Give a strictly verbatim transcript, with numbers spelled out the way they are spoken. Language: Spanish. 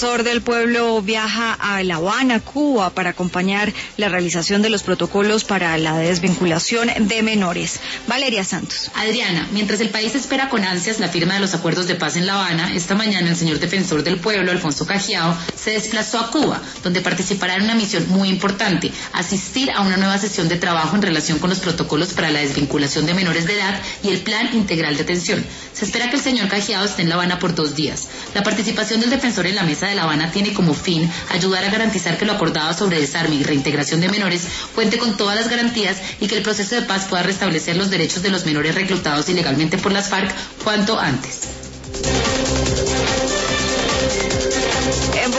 defensor del pueblo viaja a La Habana, Cuba, para acompañar la realización de los protocolos para la desvinculación de menores. Valeria Santos. Adriana, mientras el país espera con ansias la firma de los acuerdos de paz en La Habana, esta mañana el señor defensor del pueblo, Alfonso Cajiao, se desplazó a Cuba, donde participará en una misión muy importante, asistir a una nueva sesión de trabajo en relación con los protocolos para la desvinculación de menores de edad y el plan integral de atención. Se espera que el señor Cajiao esté en La Habana por dos días. La participación del defensor en la mesa de La Habana tiene como fin ayudar a garantizar que lo acordado sobre desarme y reintegración de menores cuente con todas las garantías y que el proceso de paz pueda restablecer los derechos de los menores reclutados ilegalmente por las FARC cuanto antes.